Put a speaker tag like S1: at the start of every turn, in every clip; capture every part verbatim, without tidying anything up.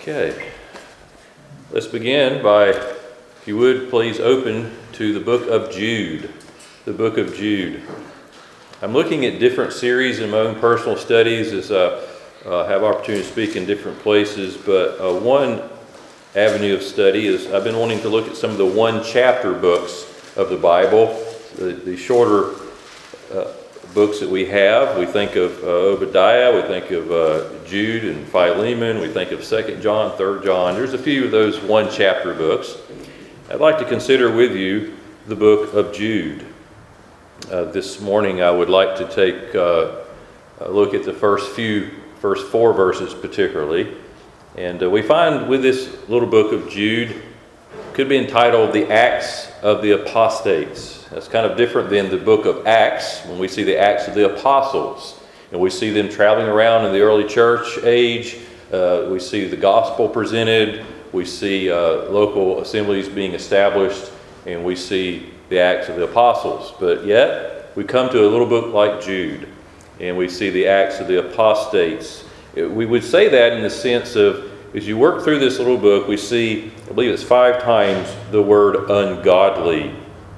S1: Okay, let's begin by, if you would, please open to the book of Jude. The book of Jude. I'm looking at different series in my own personal studies as I uh, have opportunity to speak in different places, but uh, one avenue of study is I've been wanting to look at some of the one-chapter books of the Bible, the, the shorter uh, books that we have. We think of uh, Obadiah, we think of uh, Jude and Philemon, we think of Second John, Third John. There's a few of those one-chapter books. I'd like to consider with you the book of Jude. Uh, this morning I would like to take uh, a look at the first few, first four verses particularly. And uh, we find with this little book of Jude, could be entitled The Acts of the Apostates. That's kind of different than the book of Acts, when we see the Acts of the Apostles. And we see them traveling around in the early church age. Uh, we see the gospel presented. We see uh, local assemblies being established. And we see the Acts of the Apostles. But yet, we come to a little book like Jude, and we see the Acts of the Apostates. We would say that in the sense of, as you work through this little book, we see, I believe it's five times, the word ungodly.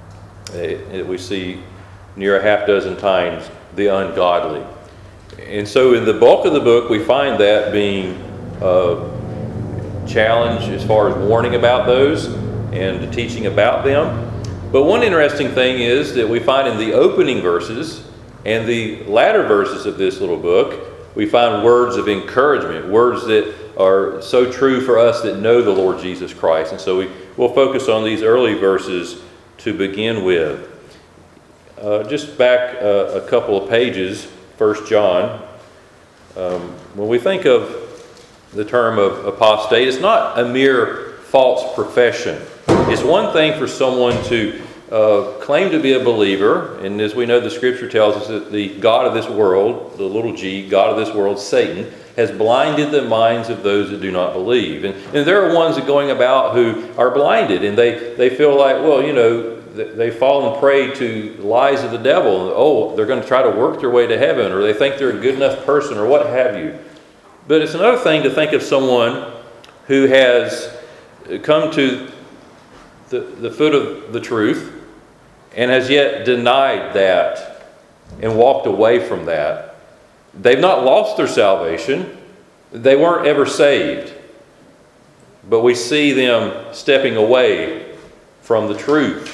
S1: We see near a half dozen times the ungodly. And so in the bulk of the book, we find that being uh, challenged as far as warning about those and teaching about them. But one interesting thing is that we find in the opening verses and the latter verses of this little book, we find words of encouragement, words that are so true for us that know the Lord Jesus Christ. And so we will focus on these early verses to begin with. Uh, just back uh, a couple of pages, First John. Um, when we think of the term of apostate, it's not a mere false profession. It's one thing for someone to uh, claim to be a believer, and as we know, the Scripture tells us that the God of this world, the little g, God of this world, Satan, has blinded the minds of those that do not believe. And, and there are ones that going about who are blinded, and they, they feel like, well, you know, they fall and prey to lies of the devil. And, oh, they're going to try to work their way to heaven, or they think they're a good enough person, or what have you. But it's another thing to think of someone who has come to the, the foot of the truth and has yet denied that and walked away from that. They've not lost their salvation. They weren't ever saved. But we see them stepping away from the truth.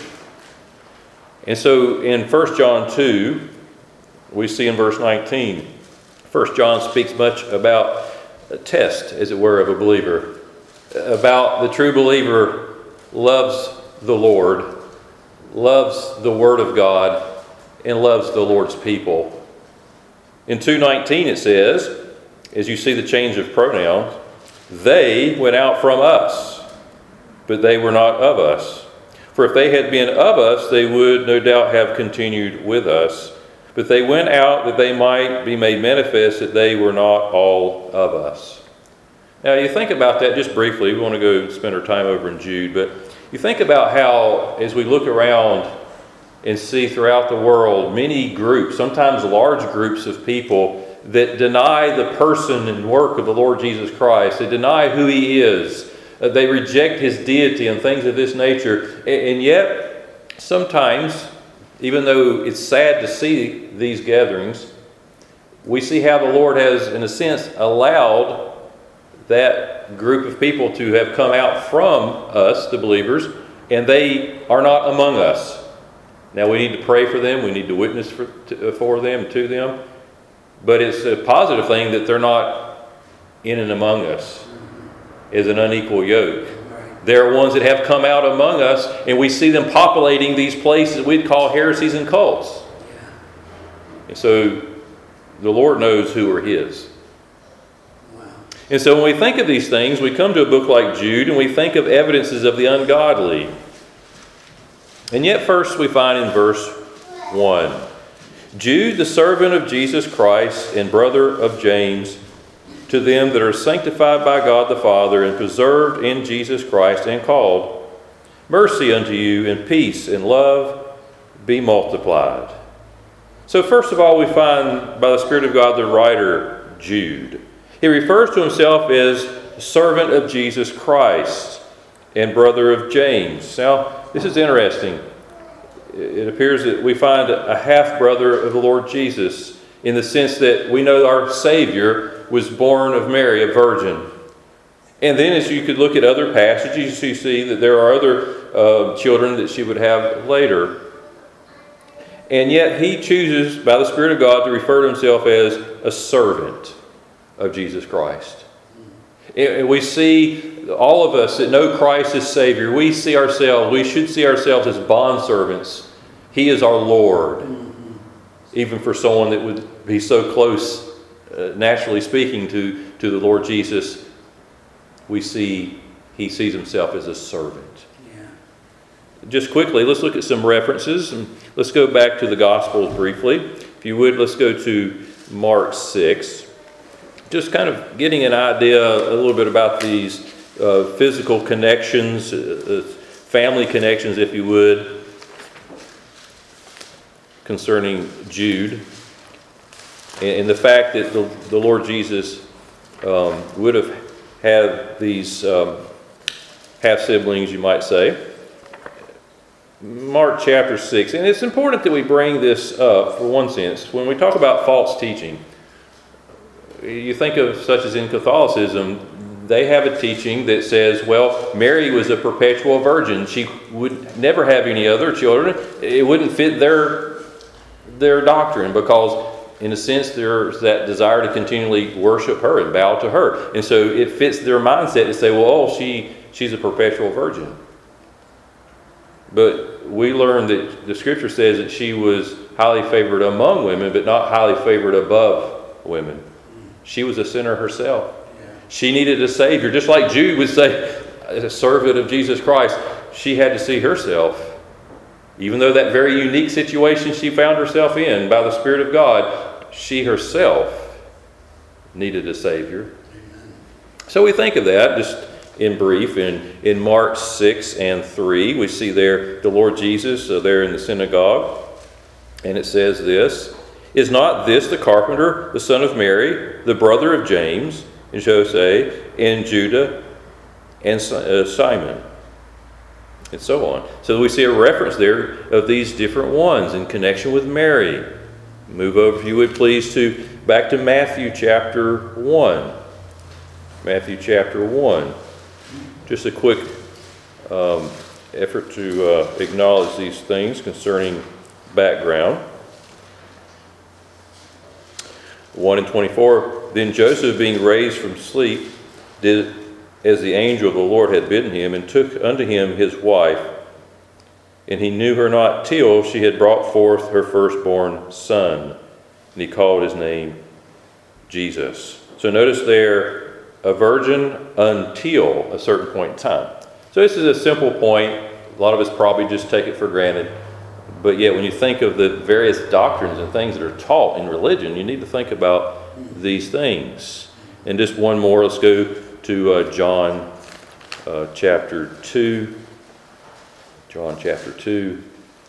S1: And so in First John two, we see in verse nineteen, First John speaks much about a test, as it were, of a believer. About the true believer loves the Lord, loves the Word of God, and loves the Lord's people. In two nineteen it says, as you see the change of pronouns, they went out from us, but they were not of us. For if they had been of us, they would no doubt have continued with us. But they went out that they might be made manifest that they were not all of us. Now you think about that just briefly. We want to go spend our time over in Jude, but you think about how, as we look around and see throughout the world, many groups, sometimes large groups of people that deny the person and work of the Lord Jesus Christ. They deny who He is. Uh, they reject His deity and things of this nature. And, and yet, sometimes, even though it's sad to see these gatherings, we see how the Lord has, in a sense, allowed that group of people to have come out from us, the believers, and they are not among us. Now we need to pray for them, we need to witness for, to, for them, to them, but it's a positive thing that they're not in and among us as an unequal yoke. There are ones that have come out among us, and we see them populating these places we'd call heresies and cults. And so the Lord knows who are His. And so when we think of these things, we come to a book like Jude and we think of evidences of the ungodly. And yet first we find in verse one, Jude, the servant of Jesus Christ and brother of James, to them that are sanctified by God the Father and preserved in Jesus Christ and called, mercy unto you and peace and love be multiplied. So first of all, we find by the Spirit of God the writer Jude. He refers to himself as servant of Jesus Christ and brother of James. Now, this is interesting. It appears that we find a half-brother of the Lord Jesus in the sense that we know our Savior was born of Mary, a virgin. And then as you could look at other passages, you see that there are other uh, children that she would have later. And yet he chooses, by the Spirit of God, to refer to himself as a servant of Jesus Christ. And we see, all of us that know Christ as Savior, we see ourselves, we should see ourselves as bondservants. He is our Lord. Even for someone that would be so close, uh, naturally speaking, to, to the Lord Jesus, we see he sees himself as a servant. Yeah. Just quickly, let's look at some references. And let's go back to the Gospels briefly. If you would, let's go to Mark six. Just kind of getting an idea a little bit about these uh, physical connections, uh, family connections, if you would, concerning Jude. And, and the fact that the, the Lord Jesus um, would have had these um, half-siblings, you might say. Mark chapter six. And it's important that we bring this up, for one sense. When we talk about false teaching, you think of such as in Catholicism, they have a teaching that says, well, Mary was a perpetual virgin. She would never have any other children. It wouldn't fit their, their doctrine because, in a sense, there's that desire to continually worship her and bow to her. And so it fits their mindset to say, well, oh, she, she's a perpetual virgin. But we learn that the Scripture says that she was highly favored among women, but not highly favored above women. She was a sinner herself. Yeah. She needed a Savior. Just like Jude would say, a servant of Jesus Christ, she had to see herself. Even though that very unique situation she found herself in by the Spirit of God, she herself needed a Savior. Amen. So we think of that just in brief. In, in Mark six and three, we see there the Lord Jesus uh, there in the synagogue. And it says this, "Is not this the carpenter, the son of Mary, the brother of James, and Jose, and Judah, and uh, Simon?" And so on. So we see a reference there of these different ones in connection with Mary. Move over, if you would please, to back to Matthew chapter one. Matthew chapter one. Just a quick um, effort to uh, acknowledge these things concerning background. one and twenty-four, "Then Joseph, being raised from sleep, did as the angel of the Lord had bidden him, and took unto him his wife. And he knew her not till she had brought forth her firstborn son. And he called his name Jesus." So notice there, a virgin until a certain point in time. So this is a simple point. A lot of us probably just take it for granted. But yet when you think of the various doctrines and things that are taught in religion, you need to think about these things. And just one more, let's go to uh, John uh, chapter two. John chapter two.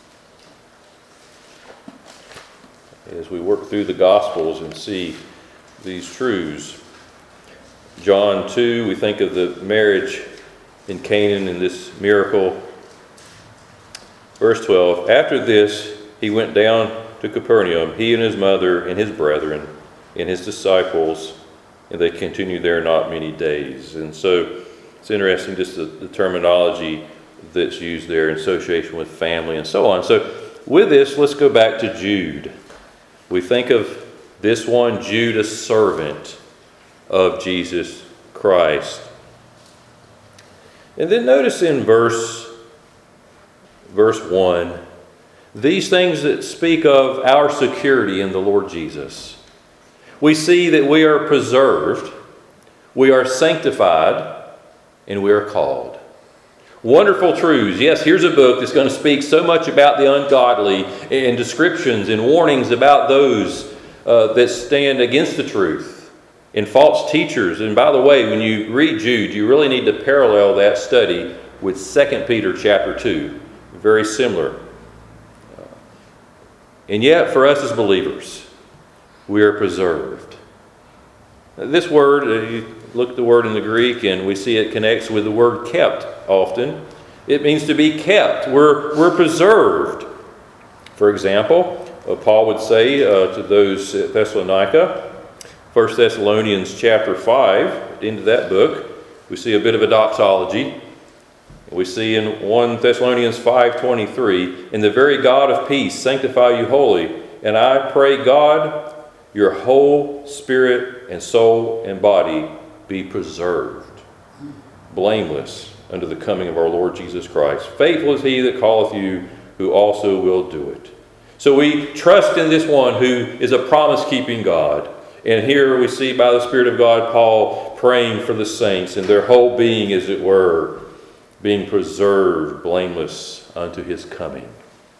S1: As we work through the Gospels and see these truths. John two, we think of the marriage in Canaan and this miracle. Verse twelve, "After this he went down to Capernaum, he and his mother and his brethren and his disciples, and they continued there not many days." And so it's interesting just the, the terminology that's used there in association with family and so on. So with this, let's go back to Jude. We think of this one, Jude, a servant of Jesus Christ. And then notice in verse Verse one, these things that speak of our security in the Lord Jesus. We see that we are preserved, we are sanctified, and we are called. Wonderful truths. Yes, here's a book that's going to speak so much about the ungodly and descriptions and warnings about those uh, that stand against the truth and false teachers. And by the way, when you read Jude, you really need to parallel that study with Second Peter chapter two. Very similar. Uh, and yet, for us as believers, we are preserved. This word, uh, you look at the word in the Greek and we see it connects with the word kept often. It means to be kept. We're, we're preserved. For example, uh, Paul would say uh, to those at Thessalonica, First Thessalonians chapter five, into that book, we see a bit of a doxology. We see in First Thessalonians five twenty-three, "In the very God of peace sanctify you wholly, and I pray God, your whole spirit and soul and body be preserved, blameless unto the coming of our Lord Jesus Christ. Faithful is he that calleth you, who also will do it." So we trust in this one who is a promise-keeping God. And here we see by the Spirit of God, Paul praying for the saints and their whole being, as it were, being preserved, blameless unto his coming.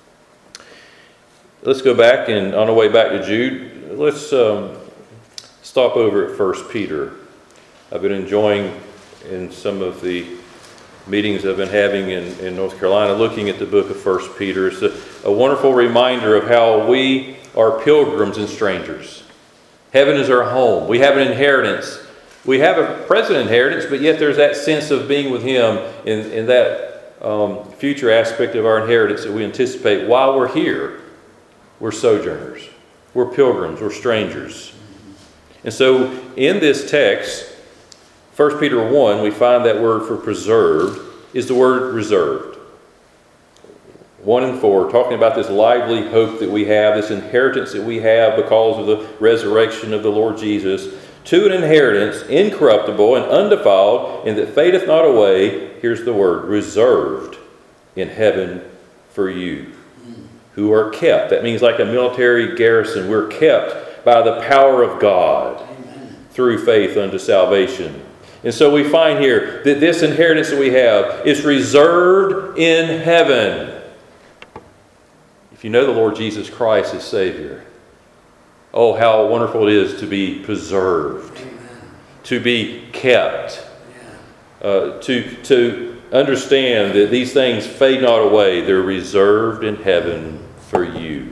S1: Let's go back, and on our way back to Jude, let's um, stop over at First Peter. I've been enjoying in some of the meetings I've been having in, in North Carolina, looking at the book of First Peter. It's a, a wonderful reminder of how we are pilgrims and strangers. Heaven is our home. We have an inheritance. We have a present inheritance, but yet there's that sense of being with him in, in that um, future aspect of our inheritance that we anticipate while we're here. We're sojourners. We're pilgrims. We're strangers. And so in this text, First Peter one, we find that word for preserved is the word reserved. one and four, talking about this lively hope that we have, this inheritance that we have because of the resurrection of the Lord Jesus, to an inheritance incorruptible and undefiled, and that fadeth not away, here's the word, reserved in heaven for you, who are kept. That means like a military garrison, we're kept by the power of God. Amen. Through faith unto salvation. And so we find here that this inheritance that we have is reserved in heaven. If you know the Lord Jesus Christ as Savior, oh, how wonderful it is to be preserved, Amen. To be kept, yeah. uh, to, to understand that these things fade not away. They're reserved in heaven for you.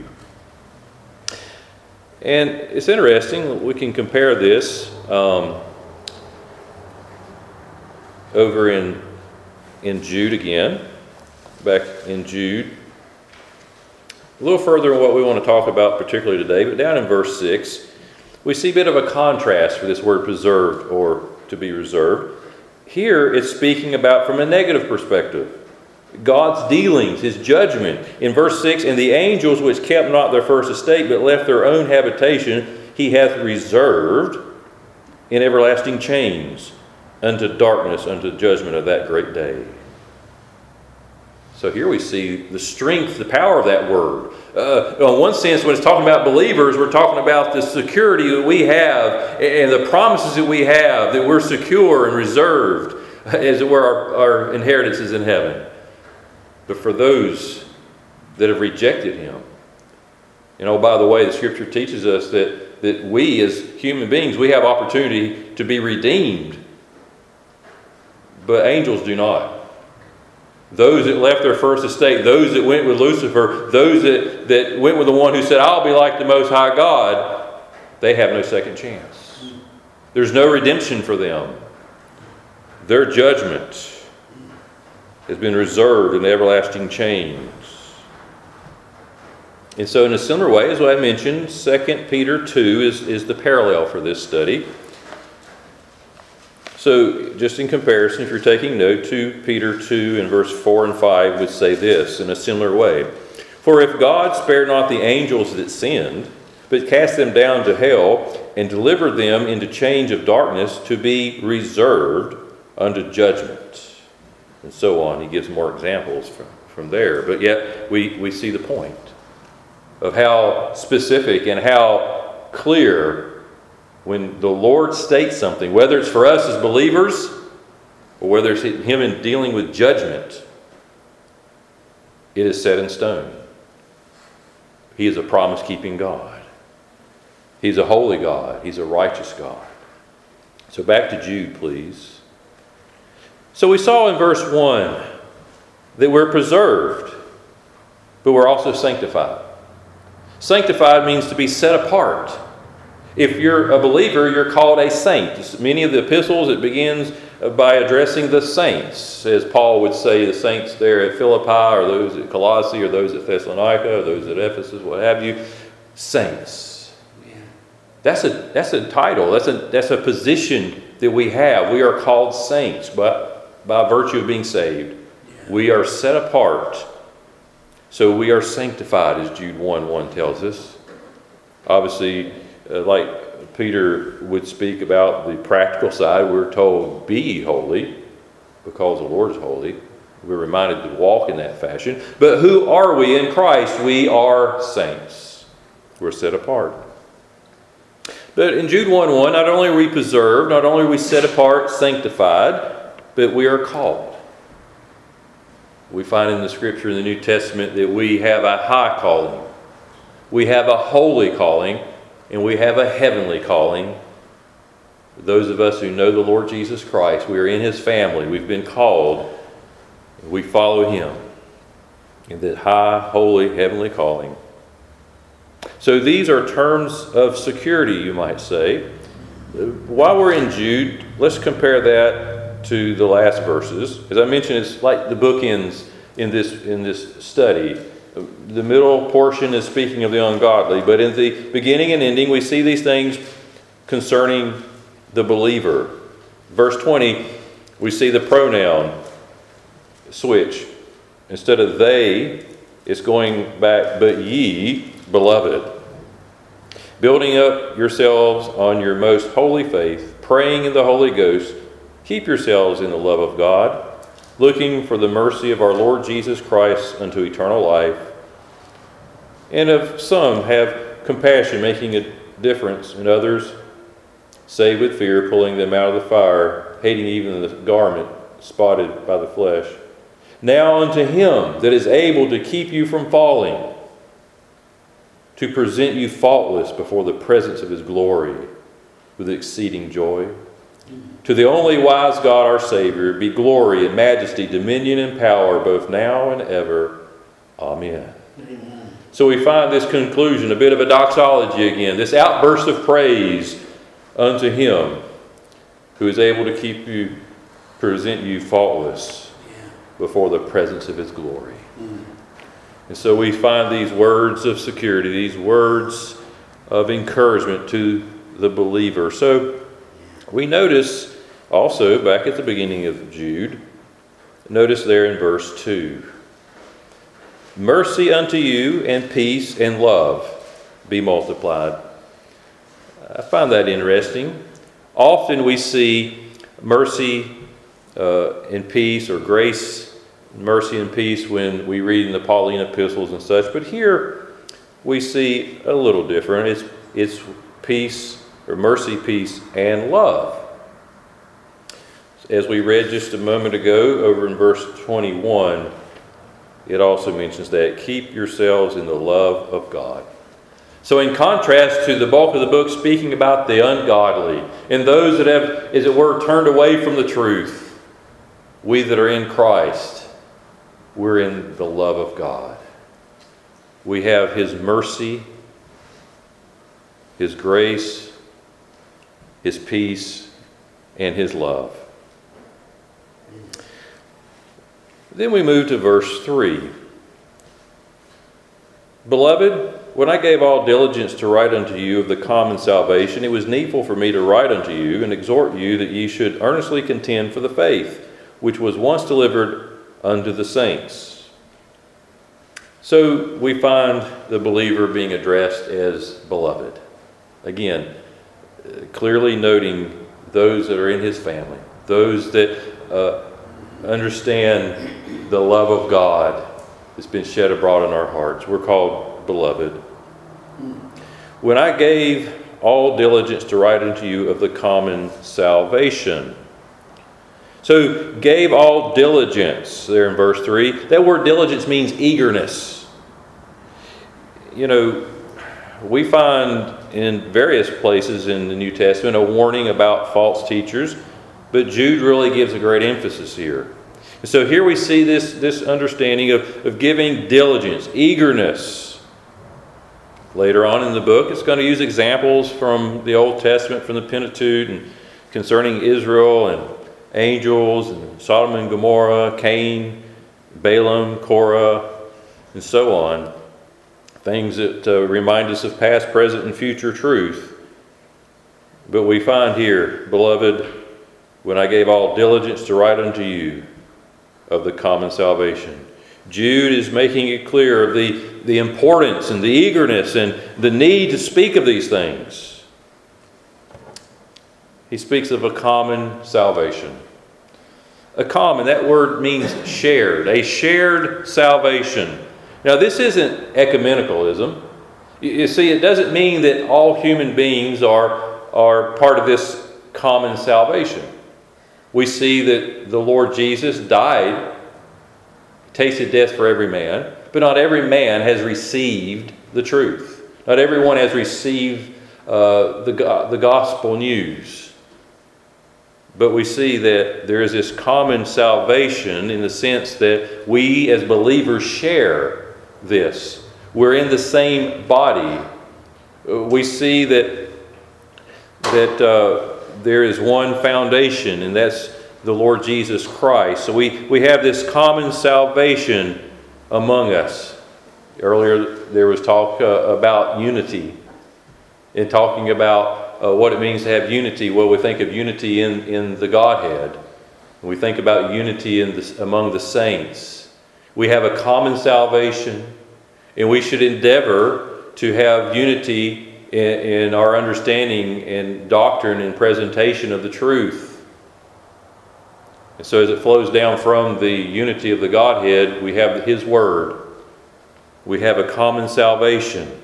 S1: And it's interesting, we can compare this um, over in, in Jude again, back in Jude. A little further in what we want to talk about particularly today, but down in verse six, we see a bit of a contrast for this word preserved or to be reserved. Here it's speaking about from a negative perspective. God's dealings, his judgment. In verse six, "And the angels which kept not their first estate, but left their own habitation, he hath reserved in everlasting chains unto darkness, unto judgment of that great day." So here we see the strength, the power of that word. Uh, in one sense, when it's talking about believers, we're talking about the security that we have and the promises that we have, that we're secure and reserved, as it were, our, our inheritance is in heaven. But for those that have rejected him, and oh, by the way, the Scripture teaches us that, that we as human beings, we have opportunity to be redeemed. But angels do not. Those that left their first estate, those that went with Lucifer, those that, that went with the one who said, "I'll be like the Most High God," they have no second chance. There's no redemption for them. Their judgment has been reserved in the everlasting chains. And so in a similar way, as I mentioned, Second Peter two is, is the parallel for this study. So just in comparison, if you're taking note, Second Peter two and verse four and five would say this in a similar way. "For if God spared not the angels that sinned, but cast them down to hell, and delivered them into chains of darkness to be reserved unto judgment." And so on. He gives more examples from, from there. But yet we, we see the point of how specific and how clear when the Lord states something, whether it's for us as believers or whether it's him in dealing with judgment, it is set in stone. He is a promise-keeping God. He's a holy God. He's a righteous God. So back to Jude, please. So we saw in verse one that we're preserved, but we're also sanctified. Sanctified means to be set apart. If you're a believer, you're called a saint. Many of the epistles, it begins by addressing the saints, as Paul would say, the saints there at Philippi, or those at Colossae, or those at Thessalonica, or those at Ephesus, what have you. Saints. That's a that's a title. That's a that's a position that we have. We are called saints by, by virtue of being saved. We are set apart. So we are sanctified, as Jude one one tells us. Obviously, uh, like Peter would speak about the practical side, we're told, be ye holy, because the Lord is holy. We're reminded to walk in that fashion. But who are we in Christ? We are saints. We're set apart. But in Jude one one, not only are we preserved, not only are we set apart, sanctified, but we are called. We find in the Scripture in the New Testament that we have a high calling, we have a holy calling, and we have a heavenly calling. Those of us who know the Lord Jesus Christ, we are in His family, we've been called, we follow Him in that high, holy, heavenly calling. So these are terms of security, you might say. While we're in Jude, let's compare that to the last verses. As I mentioned, it's like the bookends in this in this study. The middle portion is speaking of the ungodly, but in the beginning and ending, we see these things concerning the believer. Verse twenty, we see the pronoun switch. Instead of they, it's going back, but ye, beloved. Building up yourselves on your most holy faith, praying in the Holy Ghost, keep yourselves in the love of God, looking for the mercy of our Lord Jesus Christ unto eternal life. And of some have compassion, making a difference, and others save with fear, pulling them out of the fire, hating even the garment spotted by the flesh. Now unto Him that is able to keep you from falling, to present you faultless before the presence of His glory with exceeding joy. To the only wise God our Savior be glory and majesty, dominion and power, both now and ever. Amen. Amen. So we find this conclusion, a bit of a doxology again, this outburst of praise unto Him who is able to keep you, present you faultless before the presence of His glory. Mm. And so we find these words of security, these words of encouragement to the believer. So we notice also back at the beginning of Jude, notice there in verse two, mercy unto you and peace and love be multiplied. I find that interesting. Often we see mercy uh, and peace, or grace, mercy and peace, when we read in the Pauline epistles and such. But here we see a little different. It's, it's peace, or mercy, peace, and love. As we read just a moment ago over in verse twenty-one, it also mentions that keep yourselves in the love of God. So in contrast to the bulk of the book speaking about the ungodly and those that have, as it were, turned away from the truth, we that are in Christ, we're in the love of God. We have His mercy, His grace, His peace, and His love. Then we move to verse three. Beloved, when I gave all diligence to write unto you of the common salvation, it was needful for me to write unto you and exhort you that ye should earnestly contend for the faith, which was once delivered unto the saints. So we find the believer being addressed as beloved. Again, clearly noting those that are in his family, those that uh, understand the love of God that's been shed abroad in our hearts. We're called beloved. When I gave all diligence to write unto you of the common salvation. So, gave all diligence, there in verse three. That word diligence means eagerness. You know, we find in various places in the New Testament a warning about false teachers, but Jude really gives a great emphasis here. And so here we see this, this understanding of, of giving diligence, eagerness. Later on in the book, it's going to use examples from the Old Testament, from the Pentateuch, and concerning Israel and angels and Sodom and Gomorrah, Cain, Balaam, Korah, and so on. Things that uh, remind us of past, present, and future truth. But we find here, beloved, when I gave all diligence to write unto you of the common salvation. Jude is making it clear of the, the importance and the eagerness and the need to speak of these things. He speaks of a common salvation. A common, that word means shared, a shared salvation. Now, this isn't ecumenicalism. You see, it doesn't mean that all human beings are, are part of this common salvation. We see that the Lord Jesus died, tasted death for every man, but not every man has received the truth. Not everyone has received uh, the, the gospel news. But we see that there is this common salvation in the sense that we as believers share this. We're in the same body. We see that, that uh, there is one foundation, and that's the Lord Jesus Christ. So we, we have this common salvation among us. Earlier there was talk uh, about unity, and talking about uh, what it means to have unity. Well, we think of unity in, in the Godhead. We think about unity in the, among the saints. We have a common salvation, and we should endeavor to have unity in, in our understanding and doctrine and presentation of the truth. And so as it flows down from the unity of the Godhead, we have His Word. We have a common salvation.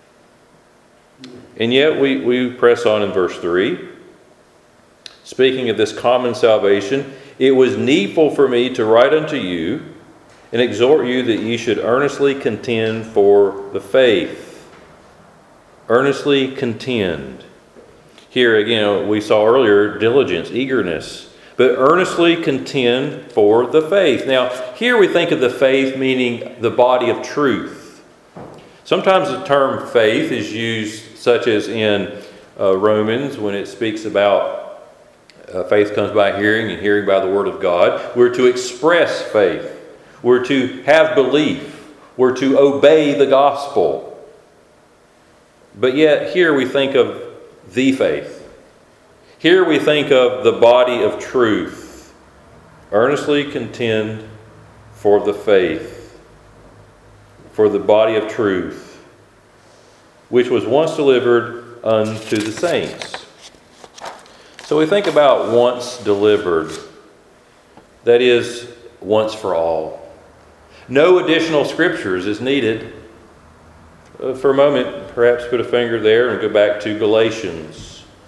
S1: And yet we, we press on in verse three. Speaking of this common salvation, it was needful for me to write unto you and exhort you that ye should earnestly contend for the faith. Earnestly contend. Here again, we saw earlier diligence, eagerness. But earnestly contend for the faith. Now, here we think of the faith meaning the body of truth. Sometimes the term faith is used, such as in uh, Romans, when it speaks about uh, faith comes by hearing and hearing by the word of God. We're to express faith. We're to have belief. We're to obey the gospel. But yet here we think of the faith. Here we think of the body of truth. Earnestly contend for the faith, for the body of truth, which was once delivered unto the saints. So we think about once delivered. That is, once for all. No additional scriptures is needed. Uh, for a moment, perhaps put a finger there and go back to Galatians.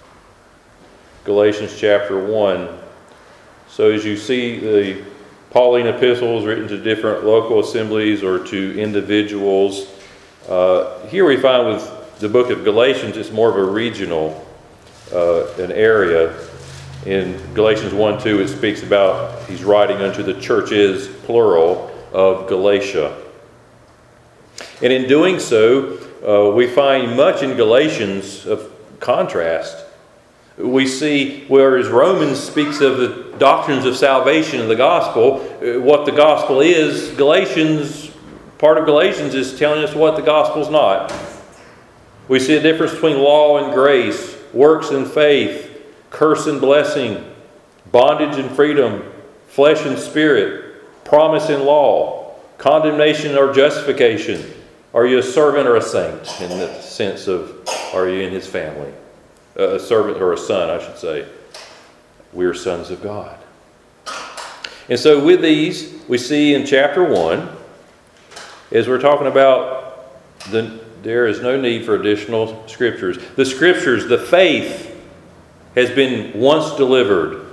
S1: Galatians chapter one. So as you see the Pauline epistles written to different local assemblies or to individuals, uh, here we find with the book of Galatians, it's more of a regional, uh, an area. In Galatians one two, it speaks about he's writing unto the churches, plural, of Galatia. And in doing so, uh, we find much in Galatians of contrast. We see, whereas Romans speaks of the doctrines of salvation and the gospel, what the gospel is, Galatians, part of Galatians is telling us what the gospel's not. We see a difference between law and grace, works and faith, curse and blessing, bondage and freedom, flesh and spirit, promise and law, condemnation or justification. Are you a servant or a saint, in the sense of, are you in His family? A servant or a son, I should say. We're sons of God. And so with these, we see in chapter one, as we're talking about, the, there is no need for additional scriptures. The scriptures, the faith, has been once delivered.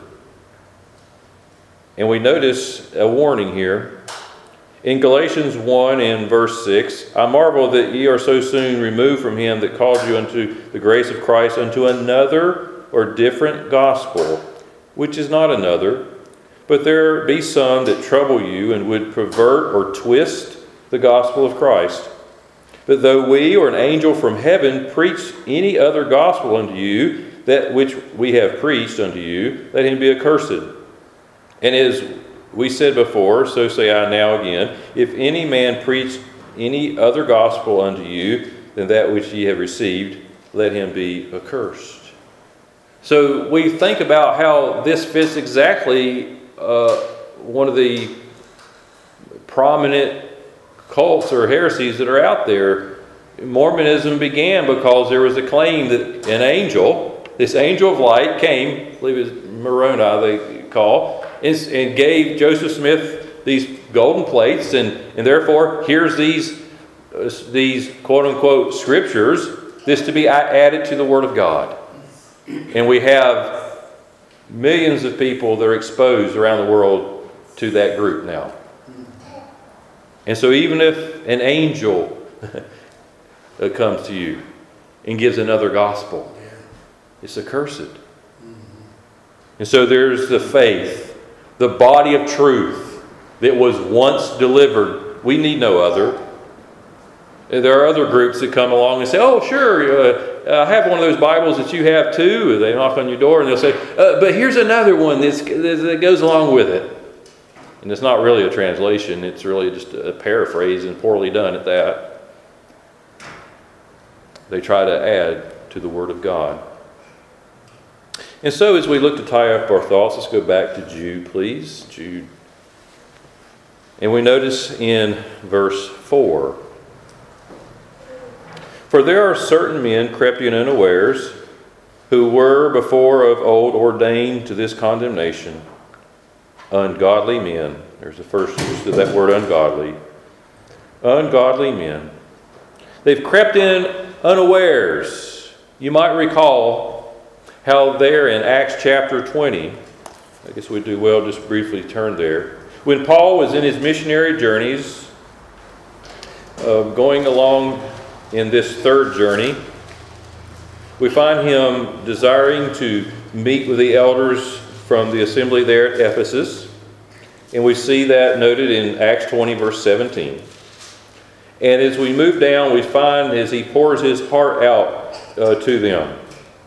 S1: And we notice a warning here. In Galatians one and verse six, I marvel that ye are so soon removed from him that called you unto the grace of Christ, unto another or different gospel, which is not another. But there be some that trouble you and would pervert or twist the gospel of Christ. But though we or an angel from heaven preach any other gospel unto you, that which we have preached unto you, let him be accursed. And as we said before, so say I now again, if any man preach any other gospel unto you than that which ye have received, let him be accursed. So we think about how this fits exactly uh, one of the prominent cults or heresies that are out there. Mormonism began because there was a claim that an angel, this angel of light, came, I believe it's Moroni they call, and, and gave Joseph Smith these golden plates, and, and therefore here's these, uh, these quote-unquote scriptures, this to be added to the Word of God. And we have millions of people that are exposed around the world to that group now. And so even if an angel comes to you and gives another gospel, it's accursed. And so there's the faith, the body of truth that was once delivered. We need no other. There are other groups that come along and say, oh, sure, uh, I have one of those Bibles that you have too. They knock on your door and they'll say, uh, but here's another one that's, that goes along with it. And it's not really a translation. It's really just a paraphrase, and poorly done at that. They try to add to the Word of God. And so as we look to tie up our thoughts, let's go back to Jude, please. Jude. And we notice in verse four, for there are certain men crept in unawares, who were before of old ordained to this condemnation, ungodly men. There's the first use of that word, ungodly. Ungodly men. They've crept in unawares. You might recall how there in Acts chapter twenty, I guess we'd do well just briefly turn there. When Paul was in his missionary journeys, uh, going along in this third journey, we find him desiring to meet with the elders from the assembly there at Ephesus. And we see that noted in Acts twenty, verse seventeen. And as we move down, we find as he pours his heart out uh, to them.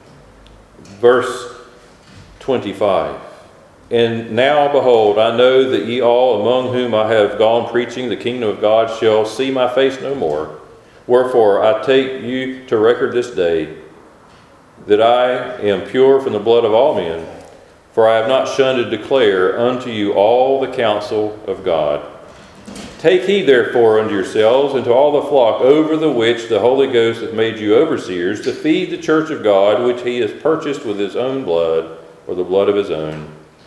S1: Verse twenty-five. And now, behold, I know that ye all among whom I have gone preaching the kingdom of God shall see my face no more. Wherefore I take you to record this day, that I am pure from the blood of all men. For I have not shunned to declare unto you all the counsel of God. Take heed therefore unto yourselves and to all the flock over the which the Holy Ghost hath made you overseers, to feed the church of God, which he has purchased with his own blood, or the blood of his own.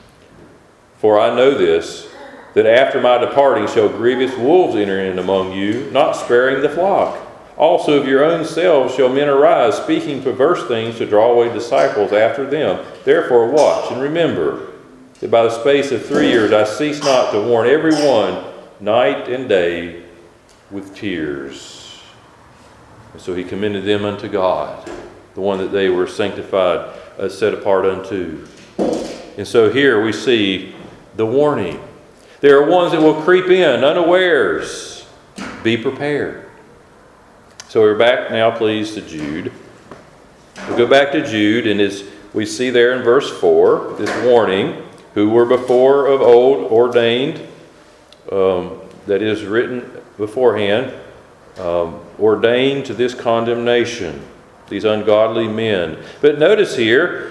S1: For I know this, that after my departing shall grievous wolves enter in among you, not sparing the flock. Also of your own selves shall men arise, speaking perverse things to draw away disciples after them. Therefore watch and remember that by the space of three years I cease not to warn every one night and day with tears. And so he commended them unto God, the one that they were sanctified, uh, set apart unto. And so here we see the warning. There are ones that will creep in unawares. Be prepared. So we're back now, please, to Jude. We'll go back to Jude, and as we see there in verse four, this warning, who were before of old ordained, um, that is written beforehand, um, ordained to this condemnation, these ungodly men. But notice here,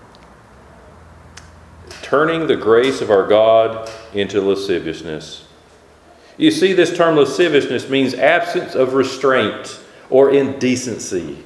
S1: turning the grace of our God into lasciviousness. You see, this term lasciviousness means absence of restraint or indecency.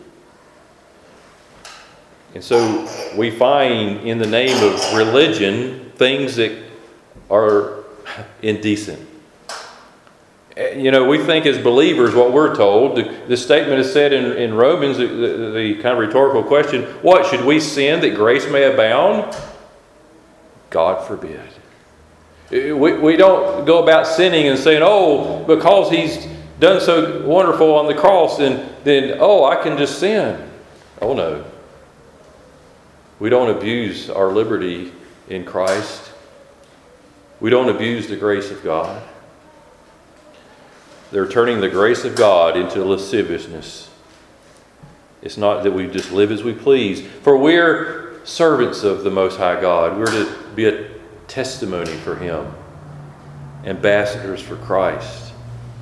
S1: And so we find in the name of religion things that are indecent. You know, we think as believers what we're told. The, the statement is said in, in Romans, the, the, the kind of rhetorical question, what, should we sin that grace may abound? God forbid. We, we don't go about sinning and saying, oh, because he's done so wonderful on the cross, then, then oh, I can just sin. Oh, no. We don't abuse our liberty in Christ. We don't abuse the grace of God. They're turning the grace of God into lasciviousness. It's not that we just live as we please. For we're servants of the Most High God. We're to be a testimony for Him. Ambassadors for Christ.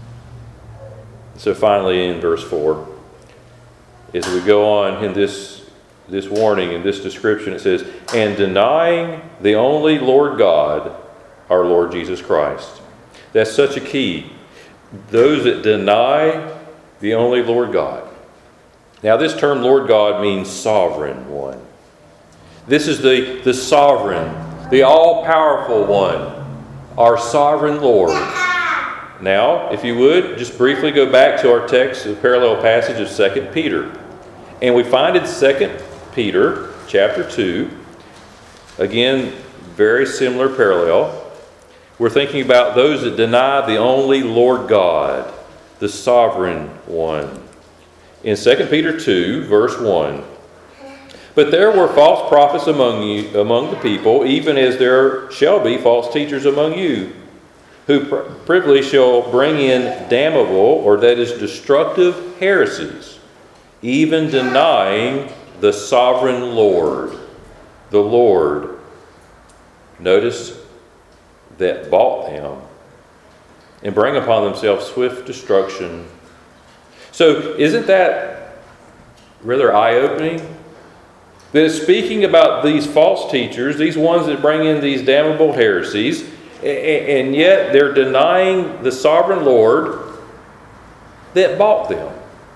S1: So finally in verse four, as we go on in this, this warning and this description, it says, and denying the only Lord God, our Lord Jesus Christ. That's such a key. Those that deny the only Lord God. Now this term Lord God means sovereign one. This is the, the sovereign, the all-powerful one, our sovereign Lord. Now, if you would, just briefly go back to our text, the parallel passage of Second Peter. And we find in Second Peter chapter two, again, very similar parallel. We're thinking about those that deny the only Lord God, the sovereign one. In Second Peter two, verse one, but there were false prophets among you, among the people, even as there shall be false teachers among you, who privily shall bring in damnable, or that is destructive heresies, even denying the sovereign Lord, the Lord. Notice that bought them, and bring upon themselves swift destruction. So isn't that rather eye-opening? That is speaking about these false teachers, these ones that bring in these damnable heresies, and yet they're denying the sovereign Lord that bought them.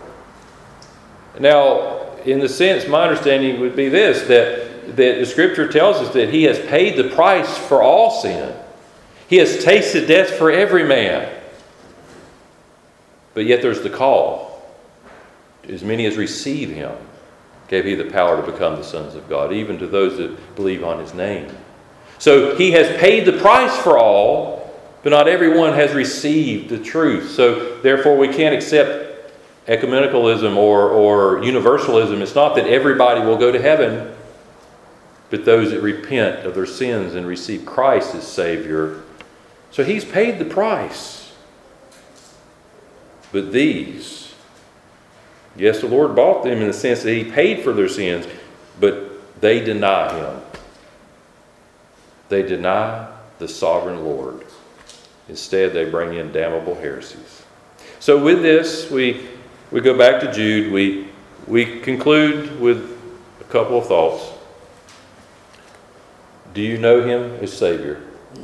S1: Now, in the sense, my understanding would be this, that, that the Scripture tells us that He has paid the price for all sin. He has tasted death for every man. But yet there's the call. As many as receive Him, gave He the power to become the sons of God, even to those that believe on His name. So He has paid the price for all, but not everyone has received the truth. So therefore we can't accept ecumenicalism or, or universalism. It's not that everybody will go to heaven, but those that repent of their sins and receive Christ as Savior. So He's paid the price. But these, yes, the Lord bought them in the sense that He paid for their sins, but they deny Him. They deny the sovereign Lord. Instead, they bring in damnable heresies. So with this, we we go back to Jude. We we conclude with a couple of thoughts. Do you know Him as Savior?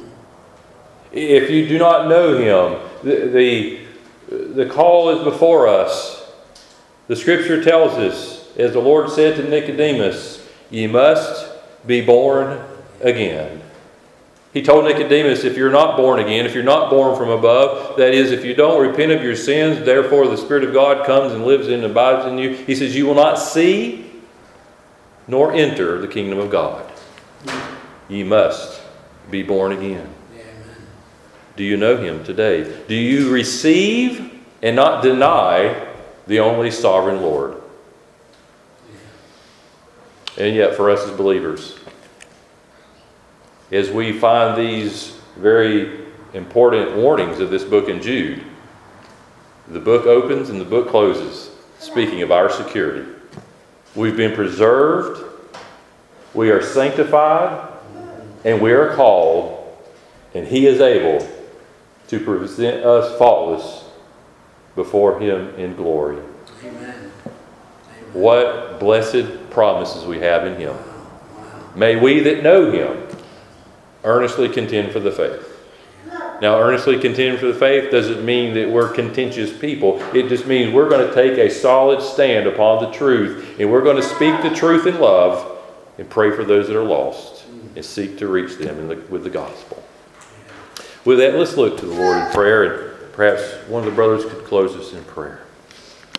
S1: If you do not know Him, the the, the call is before us. The Scripture tells us, as the Lord said to Nicodemus, ye must be born again. He told Nicodemus, if you're not born again, if you're not born from above, that is, if you don't repent of your sins, therefore the Spirit of God comes and lives and abides in you. He says, you will not see nor enter the kingdom of God. Ye must be born again. Amen. Do you know Him today? Do you receive and not deny the only sovereign Lord? And yet, for us as believers, as we find these very important warnings of this book in Jude, the book opens and the book closes, speaking of our security. We've been preserved, we are sanctified, and we are called, and He is able to present us faultless before Him in glory. Amen. What blessed promises we have in Him. May we that know Him earnestly contend for the faith. Now, earnestly contend for the faith doesn't mean that we're contentious people. It just means we're going to take a solid stand upon the truth, and we're going to speak the truth in love and pray for those that are lost and seek to reach them in the, with the gospel. With that, let's look to the Lord in prayer, and perhaps one of the brothers could close us in prayer.